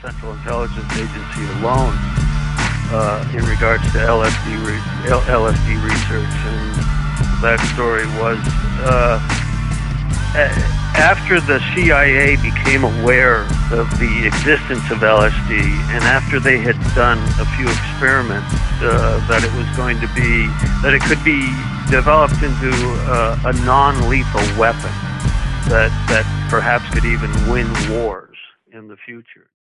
Central Intelligence Agency alone in regards to LSD research, and that story was after the CIA became aware of the existence of LSD, and after they had done a few experiments, that it could be developed into a non-lethal weapon that perhaps could even win wars in the future.